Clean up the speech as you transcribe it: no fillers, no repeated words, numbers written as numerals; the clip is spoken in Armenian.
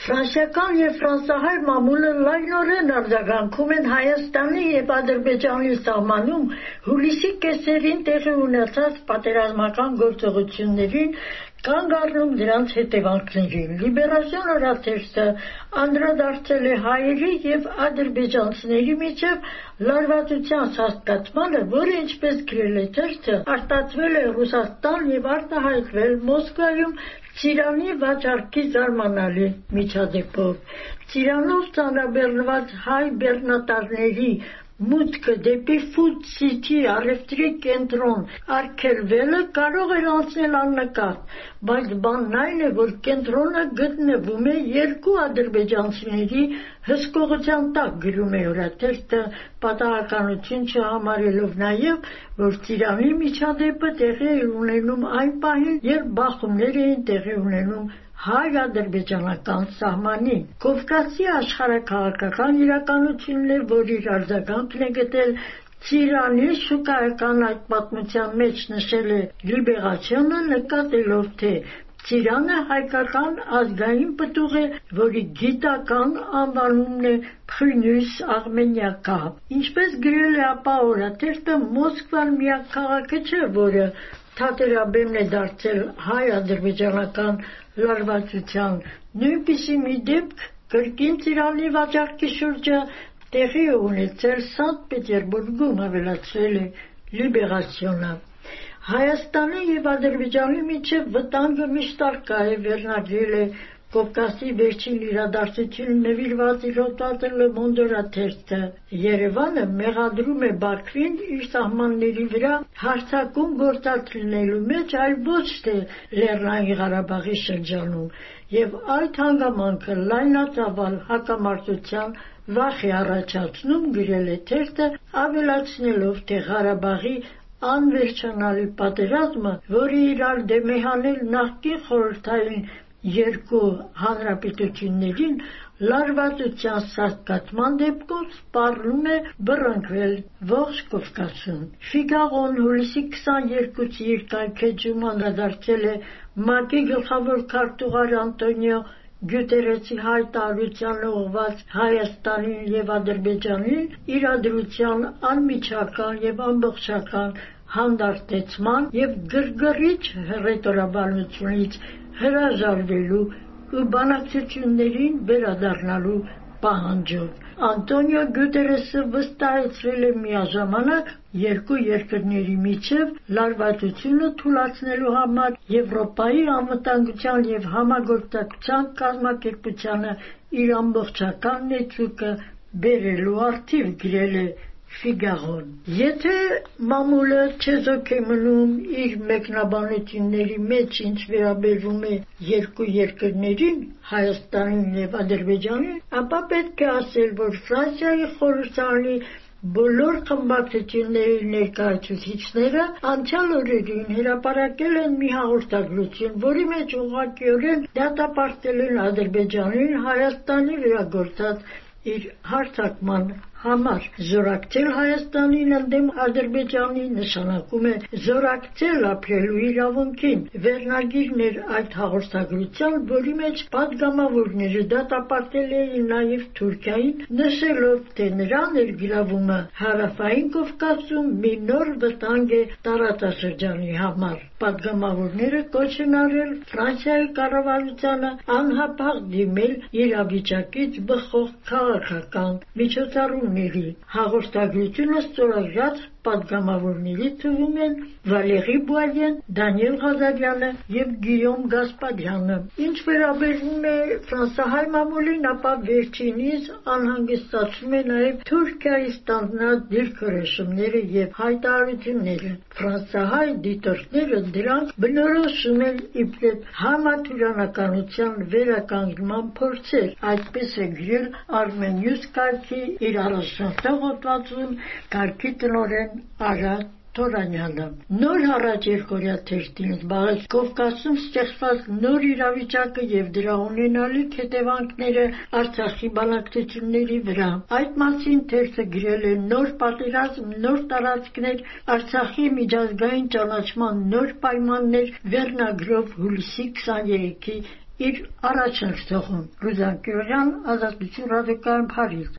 Ֆրանսիական եւ ֆրանսահայ մամուլը լայնորեն արձագանքում են Հայաստանի եւ Ադրբեջանի սահմանում հուլիսի կեսերին տեղի ունեցած պատերազմական գործողություններին, կանգ առնում դրանց հետևանքներին։ Լիբերասիոն օրաթերթը անդրադարձել է հայերի եւ ադրբեջանցիների միջև լարվածության հասկացմանը, որը, ինչպես գրել է թերթը, արտացվել է Ռուսաստան եւ արտահայտվել Մոսկվայում Ծիրանի վաճառքի զարմանալի միջադեպով։ Ծիրանով ծանրաբեռնված հայ բեռնատարների մուտքը դեպի Food City առևտրի կենտրոն արգելվելը կարող էր անցնել աննկատ, բայց բանն այն է, որ կենտրոնը գտնվում է երկու ադրբեջանցիների հսկողության տակ, գրում է օրաթերթը, պատահականություն չհամարելով նաև, որ Ծիրանի միջադեպը տեղի է ունենում այն պահին, երբ բախումներ էին տեղի ունենում հայ-ադրբեջանական սահմանին։ Կովկասի աշխարհաքաղաքական իրականությունն է, որ իր արձագանքն է գտել Ծիրանի շուկայական այդ պատմության մեջ, նշել է Լիբերասիոնը, նկատելով, թե Ծիրանը հայկական ազգային պտուղ է, որի գիտական անվանումն է Փրինյուս Աղմենյակա։ Ինչպես գրել է ապա օրաթերթը, Մոսկվան միակ քաղաքը չէ, որը թատերաբեմն է դարձել հայ-ադրբեջանական լարվածության, նույնպիսի մի դեպք կրկին Ծիրանի վաճառքի շուրջը տեղի է ունեցել Սանտ Պետերբուրգում, ավելացրել է Լիբերասիոնը։ Հայաստանի եւ Ադրբեջանի միջև վտանգը միշտ առկա է, վերնագրել է Կովկասի վերջին իրադարձությունին նվիրված իր հոդվածը Le Monde օրաթերթը։ Երևանը մեղադրում է Բաքվին իր սահմանների վրա հարձակում գործած լինելու մեջ, այլ ոչ թե Լեռնային Ղարաբաղի շրջանում, եւ այդ հանգամանքը լայնածավալ հակամարտության վախ է առաջացնում, գրել է թերթը, ավելացնելով, թե Ղարաբաղի անվերջանալի պատերազմը, որը իրար դեմ է հանել նախկին խորհրդային երկու հանրապետություններին, լարվածության սաստկացման դեպքում սպառնում է բռնկվել ողջ Կովկասում։ Ֆիգարոն հուլիսի 22-ի իր կայքեջում անդրադարձել է ՄԱԿ-ի գլխավոր քարտուղար Անտոնիո Գյուտերեսի հայտարարությանը ուղղված Հայաստանին եւ Ադրբեջանին իրադրության անմիջական եւ ամբողջական հանդարտեցման եւ գրգռիչ հռետորաբանությունից հրաժարվելու ու բանակցություններին վերադառնալու պահանջով։ Անտոնիո Գյուտերեսը վստահեցրել է միաժամանակ երկու երկրների միջև լարվածությունը թուլացնելու համար Եվրոպայի անվտանգության եւ համագործակցության կազմակերպությանը իր ամբողջական ներծուկը բերելու արդիվ, գրել է Ֆիգարոն։ Եթե մամուլը չեզոք է մնում իր մեկնաբանությունների մեջ, ինչ վերաբերվում է երկու երկրներին, Հայաստանին եւ Ադրբեջանին, ապա պետք է ասել, որ Ֆրանսիայի խորհրդարանի բոլոր խմբակցությունների ներկայացուցիչները անցյալ օրերին հրապարակել են մի հաղորդագրություն, որի մեջ ուղղակիորեն դատապարտել են Ադրբեջանին Հայաստանի վրա գործած իր հարձակման համար։ Զորակցել Հայաստանին ընդդեմ Ադրբեջանի նշանակում է զորակցել ապրելու իրավունքին։ Վերնագիրն էր այդ հաղորդագրության, որի մեջ պատգամավորները դատապարտել էին նաև Թուրքիային, նշելով, թե նրա ներգրավումը Հարավային Կովկասում մի նոր վտանգ է տարածաշրջանի համար։ Պատգամավորները կոչ են արել Ֆրանսիայի կառավարությանը անհապաղ դիմել իրավիճակից բխող քաղաքական միջոցառումների։ Հաղորդագրությունը ստորագրած պատգամավորների թվում են Վալերի Բուայեն, Դանիել Ղազարյանը եւ Գիյոմ Գասպարյանը։ Ինչ վերաբերում է ֆրանսահայ մամուլին, ապա վերջինիս անհանգստացնում է նաեւ Թուրքիայի ստանձնած դիրքորոշումները եւ հայտարարությունները։ Ֆրանսահայ դիտորդները դրանք բնորոշում են իբրև համաթուրանականության վերականգնման փորձեր, այդպես է գրել Armenius կարգի իր առաջնորդող հոդվածում կարգի տնօրեն Արա Թորանյանը։ Նոր հառաջ երկօրյա թերթին զբաղեց Կովկասում ստեղծված նոր իրավիճակը եւ դրա ունենալիք հետևանքները Արցախի բանակցությունների վրա։ Այդ մասին թերթը գրել է նոր պատերազմ, նոր տարածքներ, Արցախի միջազգային ճանաչման նոր պայմաններ վերնագրով հուլիսի 23-ի իր առաջ էր թողում Ռուզան Գյուղյան, Ազատություն ռադիկալ Փարիզ։